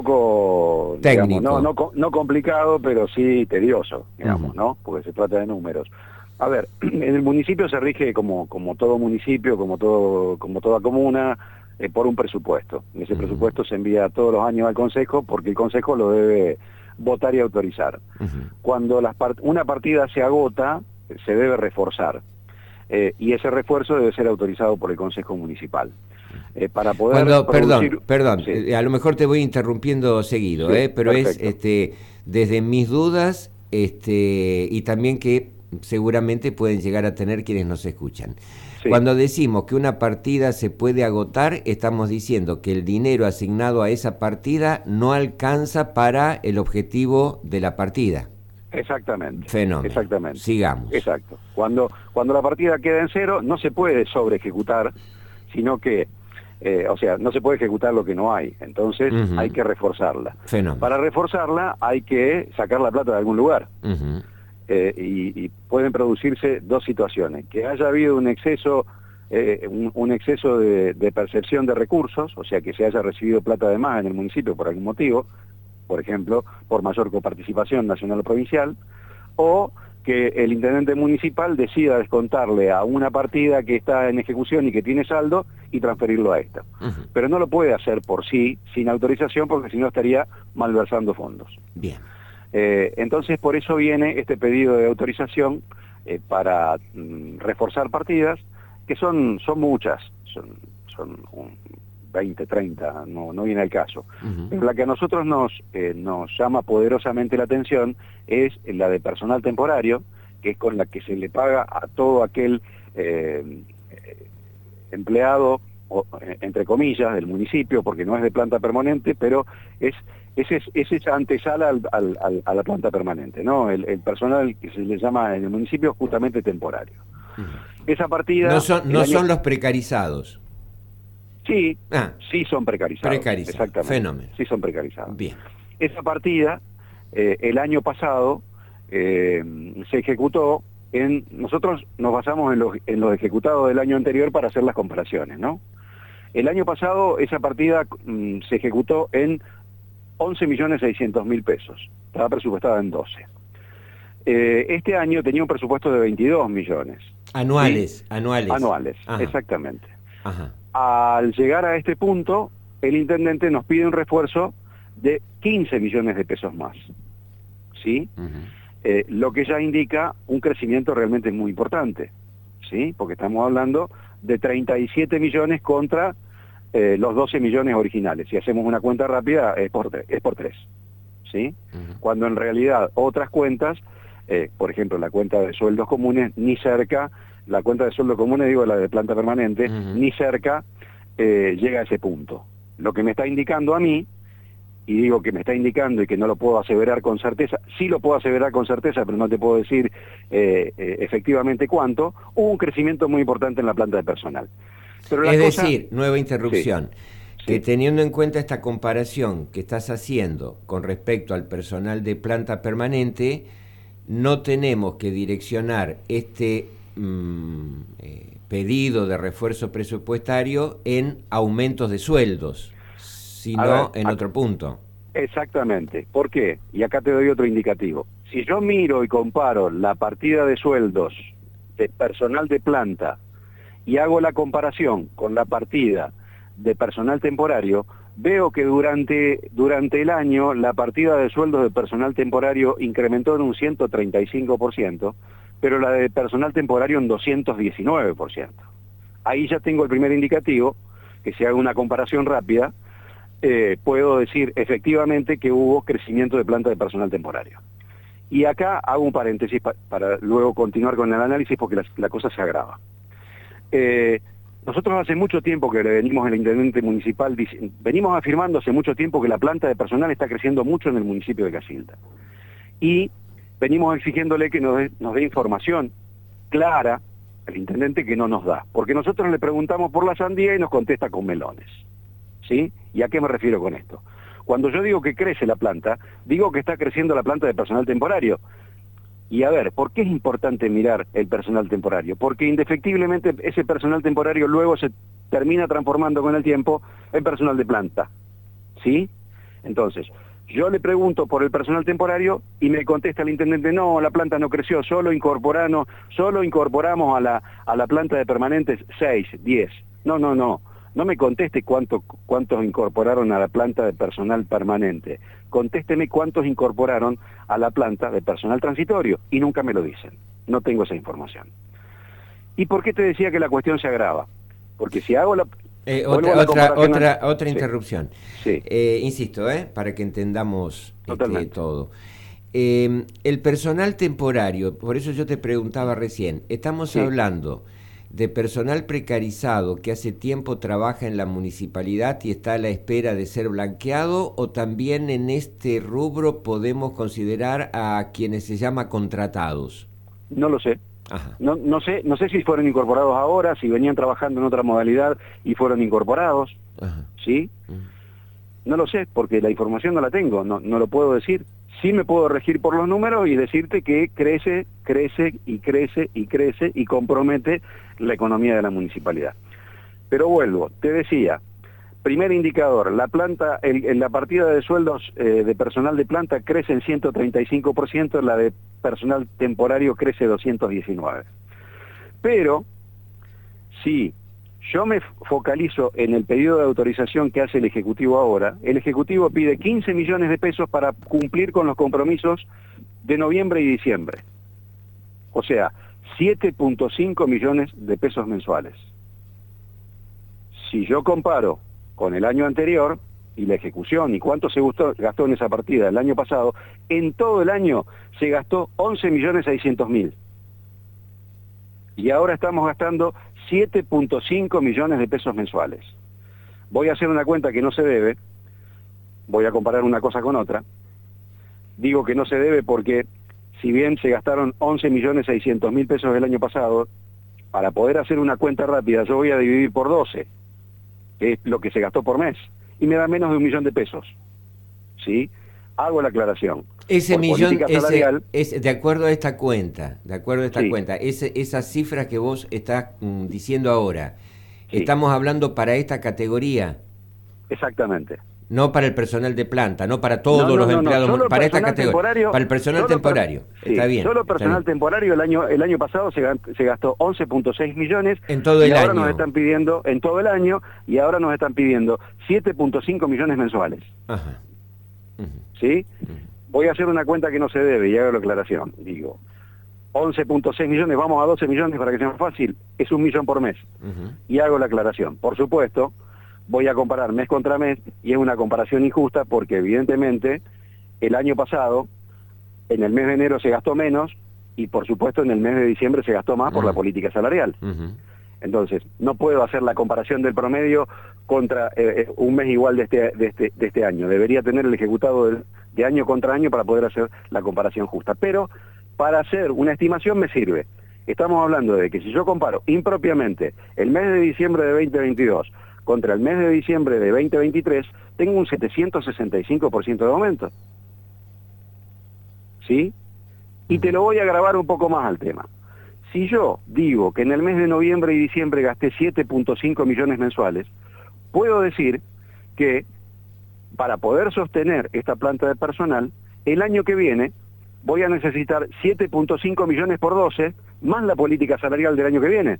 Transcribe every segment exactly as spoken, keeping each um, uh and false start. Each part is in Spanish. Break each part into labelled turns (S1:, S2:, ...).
S1: poco
S2: técnico.
S1: Digamos, no, no, no complicado, pero sí tedioso, digamos,
S2: Uh-huh.
S1: ¿no? Porque se trata de números. A ver, en el municipio se rige como, como todo municipio, como todo, como toda comuna, eh, por un presupuesto. Y ese uh-huh. presupuesto se envía todos los años al Consejo porque el Consejo lo debe votar y autorizar. Uh-huh. Cuando las part- una partida se agota, se debe reforzar. Eh, y ese refuerzo debe ser autorizado por el Consejo Municipal. Eh, para poder
S2: Cuando,
S1: producir...
S2: Perdón, perdón,
S1: sí.
S2: eh, a lo mejor te voy interrumpiendo seguido,
S1: Sí,
S2: eh, pero
S1: perfecto.
S2: es este, desde mis dudas este, y también que seguramente pueden llegar a tener quienes nos escuchan. Sí. Cuando decimos que una partida se puede agotar, estamos diciendo que el dinero asignado a esa partida no alcanza para el objetivo de la partida.
S1: Exactamente.
S2: Fenómeno.
S1: Exactamente.
S2: Sigamos.
S1: Exacto. Cuando, cuando la partida queda en cero, no se puede sobre ejecutar, sino que, eh, o sea, no se puede ejecutar lo que no hay. Entonces uh-huh. hay que reforzarla.
S2: Fenómeno.
S1: Para reforzarla hay que sacar la plata de algún lugar. Uh-huh. eh, y, y pueden producirse dos situaciones. Que haya habido un exceso, eh, un, un exceso de, de percepción de recursos, o sea, que se haya recibido plata de más en el municipio por algún motivo, por ejemplo, por mayor coparticipación nacional o provincial, o que el intendente municipal decida descontarle a una partida que está en ejecución y que tiene saldo y transferirlo a esta. Uh-huh. Pero no lo puede hacer por sí, sin autorización, porque si no estaría malversando fondos.
S2: Bien.
S1: Eh, entonces, por eso viene este pedido de autorización eh, para mm, reforzar partidas, que son, son muchas, son, son un, veinte, treinta, no, no viene al caso. Uh-huh. Pero la que a nosotros nos, eh, nos llama poderosamente la atención es la de personal temporario, que es con la que se le paga a todo aquel eh, empleado, o, entre comillas, del municipio, porque no es de planta permanente, pero es, es, es esa antesala al, al, al, a la planta permanente, ¿no? El, el personal que se le llama en el municipio justamente temporario. Uh-huh. Esa partida...
S2: No son, no
S1: año...
S2: son los precarizados.
S1: Sí,
S2: ah,
S1: sí son precarizados.
S2: Precarizados,
S1: exactamente.
S2: Fenómeno.
S1: Sí son precarizados.
S2: Bien.
S1: Esa partida, eh, el año pasado, eh, se ejecutó en... Nosotros nos basamos en los, en los ejecutados del año anterior para hacer las comparaciones, ¿no? El año pasado esa partida mmm, se ejecutó en once millones seiscientos mil pesos. Estaba presupuestada en doce. Eh, este año tenía un presupuesto de veintidós millones.
S2: Anuales,
S1: ¿sí?
S2: anuales.
S1: Anuales,
S2: Ajá.
S1: exactamente.
S2: Ajá.
S1: Al llegar a este punto, el intendente nos pide un refuerzo de quince millones de pesos más, ¿sí? Uh-huh. Eh, lo que ya indica un crecimiento realmente muy importante, ¿sí? Porque estamos hablando de treinta y siete millones contra eh, los doce millones originales. Si hacemos una cuenta rápida, es por, es por tres, ¿sí? Uh-huh. Cuando en realidad otras cuentas, eh, por ejemplo, la cuenta de sueldos comunes, ni cerca... La cuenta de sueldo común, digo, la de planta permanente, uh-huh. ni cerca eh, llega a ese punto. Lo que me está indicando a mí, y digo que me está indicando y que no lo puedo aseverar con certeza, sí lo puedo aseverar con certeza, pero no te puedo decir eh, eh, efectivamente cuánto, hubo un crecimiento muy importante en la planta de personal.
S2: Pero la es cosa... decir, nueva interrupción, sí, que sí. Teniendo en cuenta esta comparación que estás haciendo con respecto al personal de planta permanente, no tenemos que direccionar este... Mm, eh, pedido de refuerzo presupuestario en aumentos de sueldos, sino ver, en otro punto.
S1: Exactamente. ¿Por qué? Y acá te doy otro indicativo. Si yo miro y comparo la partida de sueldos de personal de planta y hago la comparación con la partida de personal temporario, veo que durante, durante el año la partida de sueldos de personal temporario incrementó en un ciento treinta y cinco por ciento, pero la de personal temporario en doscientos diecinueve por ciento. Ahí ya tengo el primer indicativo, que si hago una comparación rápida, eh, puedo decir efectivamente que hubo crecimiento de planta de personal temporario. Y acá hago un paréntesis pa para luego continuar con el análisis porque la, la cosa se agrava. Eh, nosotros hace mucho tiempo que le venimos al intendente municipal, venimos afirmando hace mucho tiempo que la planta de personal está creciendo mucho en el municipio de Casilda. Y venimos exigiéndole que nos dé, nos dé información clara al intendente que no nos da. Porque nosotros le preguntamos por la sandía y nos contesta con melones. ¿Sí? ¿Y a qué me refiero con esto? Cuando yo digo que crece la planta, digo que está creciendo la planta de personal temporario. Y a ver, ¿por qué es importante mirar el personal temporario? Porque indefectiblemente ese personal temporario luego se termina transformando con el tiempo en personal de planta. ¿Sí? Entonces, yo le pregunto por el personal temporario y me contesta el intendente, no, la planta no creció, solo incorporamos, solo incorporamos a la, a la planta de permanentes seis, diez. No, no, no, no me conteste cuánto, cuántos incorporaron a la planta de personal permanente. Contésteme cuántos incorporaron a la planta de personal transitorio y nunca me lo dicen. No tengo esa información. ¿Y por qué te decía que la cuestión se agrava? Porque si hago la...
S2: Eh, otra otra otra, al... otra interrupción.
S1: Sí.
S2: Eh, insisto, eh, para que entendamos este, todo. Eh, el personal temporario, por eso yo te preguntaba recién, estamos sí. hablando de personal precarizado que hace tiempo trabaja en la municipalidad y está a la espera de ser blanqueado, o también en este rubro podemos considerar a quienes se llama contratados.
S1: No lo sé. Ajá. No, no sé, no sé si fueron incorporados ahora, si venían trabajando en otra modalidad y fueron incorporados. Ajá. ¿Sí? Uh-huh. No lo sé, porque la información no la tengo, no, no lo puedo decir. Sí me puedo regir por los números y decirte que crece, crece y crece y crece y compromete la economía de la municipalidad. Pero vuelvo, te decía, primer indicador, la planta, el, en la partida de sueldos eh, de personal de planta crece en ciento treinta y cinco por ciento, la de personal temporario crece doscientos diecinueve. Pero, si yo me focalizo en el pedido de autorización que hace el Ejecutivo ahora, el Ejecutivo pide quince millones de pesos para cumplir con los compromisos de noviembre y diciembre. O sea, siete punto cinco millones de pesos mensuales. Si yo comparo con el año anterior y la ejecución y cuánto se gastó, gastó en esa partida el año pasado, en todo el año se gastó once millones seiscientos mil. Y ahora estamos gastando siete punto cinco millones de pesos mensuales. Voy a hacer una cuenta que no se debe, voy a comparar una cosa con otra. Digo que no se debe porque si bien se gastaron once millones seiscientos mil pesos el año pasado, para poder hacer una cuenta rápida yo voy a dividir por doce, que es lo que se gastó por mes, y me da menos de un millón de pesos. ¿Sí? Hago la aclaración.
S2: Ese por millón, salarial, ese, es de acuerdo a esta cuenta, de acuerdo a esta sí. cuenta, ese, esas cifras que vos estás mm, diciendo ahora, sí. estamos hablando para esta categoría.
S1: Exactamente.
S2: No para el personal de planta, no para todos no, no, los no, empleados, no, para esta categoría, para el personal temporario.
S1: Per,
S2: está
S1: sí,
S2: bien.
S1: Solo personal bien. temporario el año el año pasado se, se gastó once punto seis millones
S2: en todo el
S1: y ahora
S2: año.
S1: nos están pidiendo en todo el año y ahora nos están pidiendo siete punto cinco millones mensuales.
S2: Ajá.
S1: Uh-huh. ¿Sí? Uh-huh. Voy a hacer una cuenta que no se debe y hago la aclaración. Digo, once punto seis millones, vamos a doce millones para que sea más fácil, es un millón por mes. Uh-huh. Y hago la aclaración. Por supuesto, voy a comparar mes contra mes y es una comparación injusta porque evidentemente el año pasado, en el mes de enero se gastó menos y por supuesto en el mes de diciembre se gastó más uh-huh. por la política salarial. Uh-huh. Entonces, no puedo hacer la comparación del promedio contra eh, un mes igual de este, de, este, de este año. Debería tener el ejecutado de, de año contra año para poder hacer la comparación justa. Pero para hacer una estimación me sirve. Estamos hablando de que si yo comparo impropiamente el mes de diciembre de veinte veintidós contra el mes de diciembre de veinte veintitrés, tengo un setecientos sesenta y cinco por ciento de aumento. ¿Sí? Y te lo voy a agravar un poco más al tema. Si yo digo que en el mes de noviembre y diciembre gasté siete punto cinco millones mensuales, puedo decir que para poder sostener esta planta de personal, el año que viene voy a necesitar siete punto cinco millones por doce, más la política salarial del año que viene.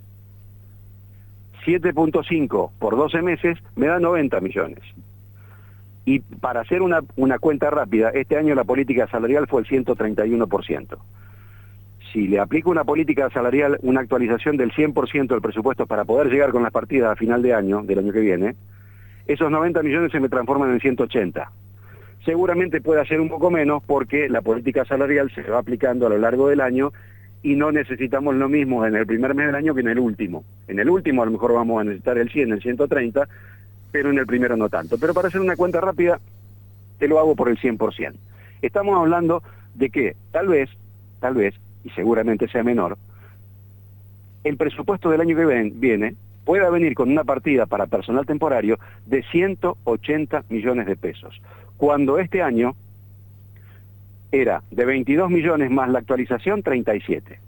S1: siete punto cinco por doce meses me da noventa millones. Y para hacer una, una cuenta rápida, este año la política salarial fue el ciento treinta y uno por ciento. Si le aplico una política salarial, una actualización del cien por ciento del presupuesto para poder llegar con las partidas a final de año, del año que viene, esos noventa millones se me transforman en ciento ochenta. Seguramente puede ser un poco menos porque la política salarial se va aplicando a lo largo del año y no necesitamos lo mismo en el primer mes del año que en el último. En el último a lo mejor vamos a necesitar el cien, el ciento treinta, pero en el primero no tanto. Pero para hacer una cuenta rápida, te lo hago por el cien por ciento. Estamos hablando de que tal vez, tal vez, y seguramente sea menor, el presupuesto del año que ven, viene pueda venir con una partida para personal temporario de ciento ochenta millones de pesos, cuando este año era de veintidós millones más la actualización, treinta y siete.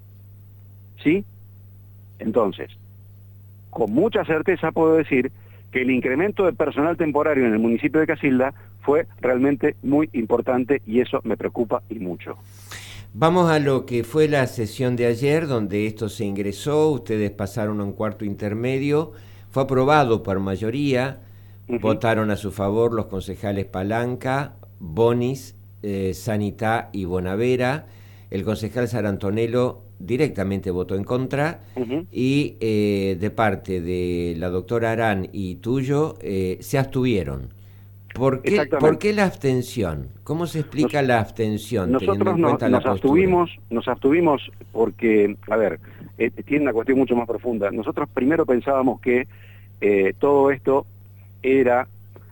S1: ¿Sí? Entonces, con mucha certeza puedo decir que el incremento de personal temporario en el municipio de Casilda fue realmente muy importante y eso me preocupa y mucho.
S2: Vamos a lo que fue la sesión de ayer, donde esto se ingresó, ustedes pasaron a un cuarto intermedio, fue aprobado por mayoría, uh-huh. Votaron a su favor los concejales Palanca, Bonis, eh, Sanitá y Bonavera. El concejal Sarantonelo directamente votó en contra, uh-huh. y eh, de parte de la doctora Arán y tuyo eh, se abstuvieron. ¿Por qué, ¿Por qué la abstención? ¿Cómo se explica nos, la abstención?
S1: Nosotros no, nos, nos abstuvimos, nos abstuvimos porque, a ver, eh, tiene una cuestión mucho más profunda. Nosotros primero pensábamos que eh, todo esto era,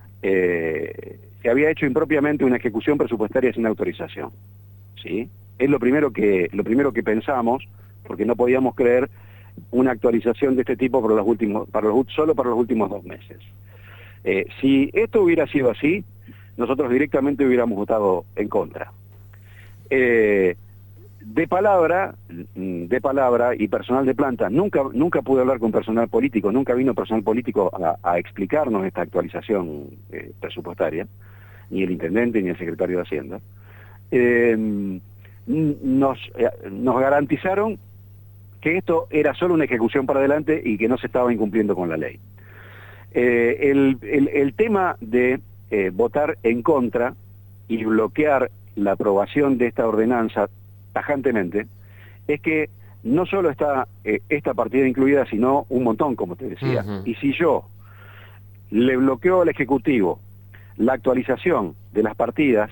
S1: eh, se había hecho impropiamente una ejecución presupuestaria sin autorización, ¿sí? Es lo primero que lo primero que pensamos, porque no podíamos creer una actualización de este tipo para los últimos, para los, solo para los últimos dos meses. Eh, si esto hubiera sido así, nosotros directamente hubiéramos votado en contra. Eh, de palabra, de palabra y personal de planta, nunca, nunca pude hablar con personal político, nunca vino personal político a, a explicarnos esta actualización eh, presupuestaria, ni el intendente ni el secretario de Hacienda. Eh, Nos, eh, nos garantizaron que esto era solo una ejecución para adelante y que no se estaba incumpliendo con la ley. Eh, el, el, el tema de eh, votar en contra y bloquear la aprobación de esta ordenanza tajantemente es que no solo está eh, esta partida incluida, sino un montón, como te decía. Uh-huh. Y si yo le bloqueo al Ejecutivo la actualización de las partidas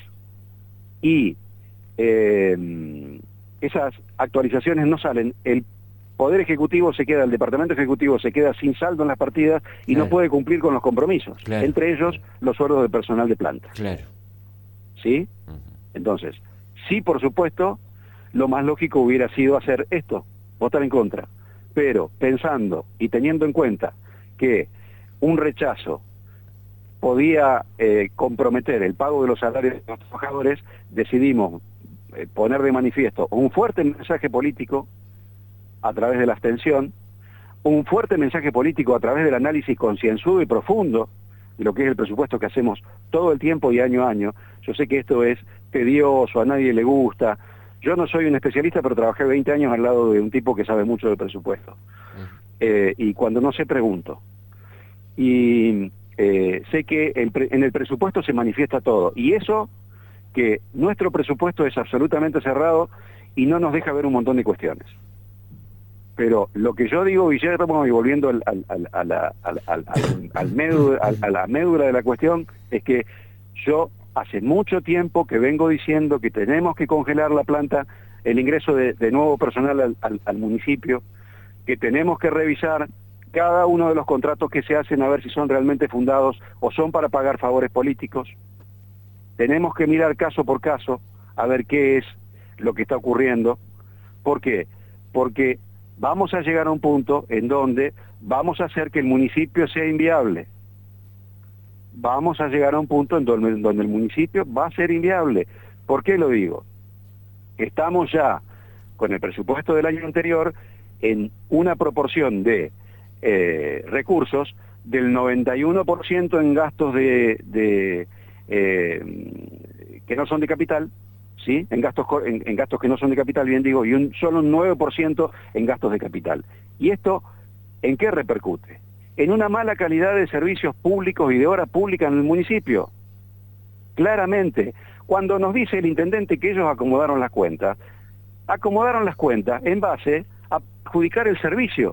S1: y Eh, esas actualizaciones no salen, el Poder Ejecutivo se queda, el Departamento Ejecutivo se queda sin saldo en las partidas y claro. no puede cumplir con los compromisos, claro. entre ellos los sueldos de personal de planta.
S2: Claro.
S1: ¿Sí? Uh-huh. Entonces, sí, por supuesto, lo más lógico hubiera sido hacer esto, votar en contra, pero pensando y teniendo en cuenta que un rechazo podía eh, comprometer el pago de los salarios de los trabajadores, decidimos eh, poner de manifiesto un fuerte mensaje político a través de la abstención, un fuerte mensaje político a través del análisis concienzudo y profundo de lo que es el presupuesto que hacemos todo el tiempo y año a año. Yo sé que esto es tedioso, a nadie le gusta. Yo no soy un especialista, pero trabajé veinte años al lado de un tipo que sabe mucho del presupuesto. Uh-huh. Eh, y cuando no sé, pregunto. Y eh, sé que el pre- en el presupuesto se manifiesta todo. Y eso, que nuestro presupuesto es absolutamente cerrado y no nos deja ver un montón de cuestiones. Pero lo que yo digo, Guillermo, y volviendo al, al, al, a, la, al, al, al, al médula, al, a la médula de la cuestión, es que yo hace mucho tiempo que vengo diciendo que tenemos que congelar la planta, el ingreso de, de nuevo personal al, al, al municipio, que tenemos que revisar cada uno de los contratos que se hacen a ver si son realmente fundados o son para pagar favores políticos. Tenemos que mirar caso por caso a ver qué es lo que está ocurriendo. ¿Por qué? Porque vamos a llegar a un punto en donde vamos a hacer que el municipio sea inviable. Vamos a llegar a un punto en donde, donde el municipio va a ser inviable. ¿Por qué lo digo? Estamos ya con el presupuesto del año anterior en una proporción de eh, recursos del noventa y uno por ciento en gastos de, de eh, que no son de capital, ¿sí? En gastos, en, en gastos que no son de capital, bien digo, y un, solo un nueve por ciento en gastos de capital. ¿Y esto en qué repercute? En una mala calidad de servicios públicos y de obra pública en el municipio. Claramente, cuando nos dice el intendente que ellos acomodaron las cuentas, acomodaron las cuentas en base a adjudicar el servicio.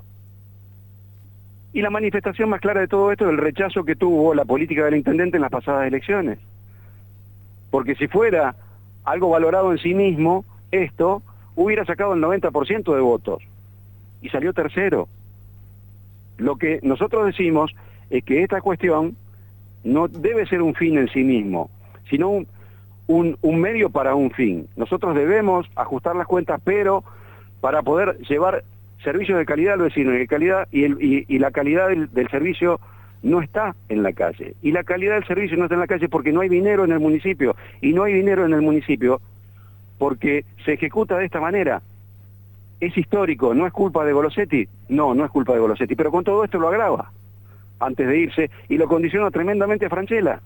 S1: Y la manifestación más clara de todo esto es el rechazo que tuvo la política del intendente en las pasadas elecciones. Porque si fuera algo valorado en sí mismo, esto hubiera sacado el noventa por ciento de votos y salió tercero. Lo que nosotros decimos es que esta cuestión no debe ser un fin en sí mismo, sino un, un, un medio para un fin. Nosotros debemos ajustar las cuentas, pero para poder llevar servicios de calidad al vecino, y, de calidad, y, el, y, y la calidad del, del servicio no está en la calle. Y la calidad del servicio no está en la calle porque no hay dinero en el municipio. Y no hay dinero en el municipio porque se ejecuta de esta manera. ¿Es histórico? ¿No es culpa de Golosetti? No, no es culpa de Golosetti, pero con todo esto lo agrava. antes de irse, y lo condiciona tremendamente a Francella.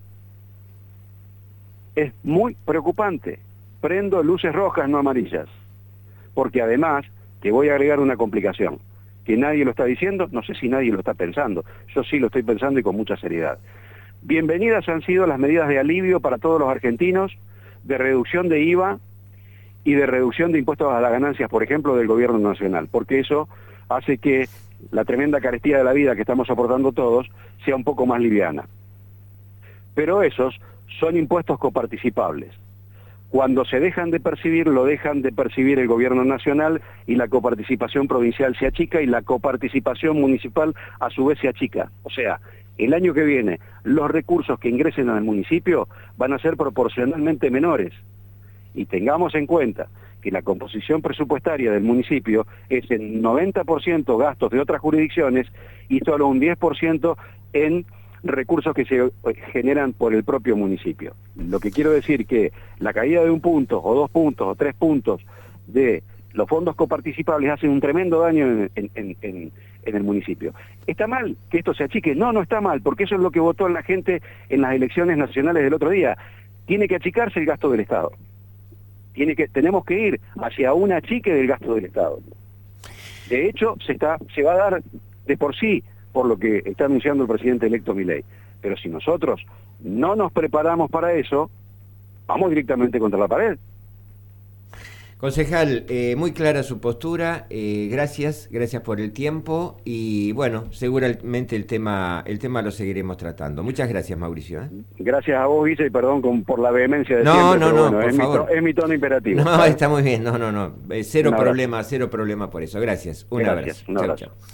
S1: Es muy preocupante. Prendo luces rojas, no amarillas. Porque además, te voy a agregar una complicación, que nadie lo está diciendo, no sé si nadie lo está pensando, yo sí lo estoy pensando y con mucha seriedad. Bienvenidas han sido las medidas de alivio para todos los argentinos, de reducción de I V A y de reducción de impuestos a las ganancias, por ejemplo, del gobierno nacional, porque eso hace que la tremenda carestía de la vida que estamos soportando todos sea un poco más liviana. Pero esos son impuestos coparticipables. Cuando se dejan de percibir, lo dejan de percibir el gobierno nacional y la coparticipación provincial se achica y la coparticipación municipal a su vez se achica. O sea, el año que viene los recursos que ingresen al municipio van a ser proporcionalmente menores. Y tengamos en cuenta que la composición presupuestaria del municipio es en noventa por ciento gastos de otras jurisdicciones y solo un diez por ciento en recursos que se generan por el propio municipio. Lo que quiero decir que la caída de un punto, o dos puntos, o tres puntos de los fondos coparticipables hacen un tremendo daño en, en, en, en, en el municipio. ¿Está mal que esto se achique? No, no está mal, porque eso es lo que votó la gente en las elecciones nacionales del otro día. Tiene que achicarse el gasto del Estado. Tiene que, tenemos que ir hacia un achique del gasto del Estado. De hecho, se, está, se va a dar de por sí, por lo que está anunciando el presidente electo Milei. Pero si nosotros no nos preparamos para eso, vamos directamente contra la pared.
S2: Concejal, eh, muy clara su postura, eh, gracias, gracias por el tiempo y bueno, seguramente el tema el tema lo seguiremos tratando. Muchas gracias, Mauricio. ¿eh?
S1: Gracias a vos, Guille, y perdón con, por la vehemencia de
S2: no,
S1: siempre,
S2: no,
S1: pero
S2: no,
S1: bueno,
S2: por
S1: es,
S2: favor.
S1: Mi to, es mi tono imperativo.
S2: No,
S1: ¿sabes?
S2: Está muy bien, no, no, no, eh, cero problema, cero problema por eso. Gracias, un
S1: gracias,
S2: abrazo.
S1: Un abrazo.
S2: Chau, chau.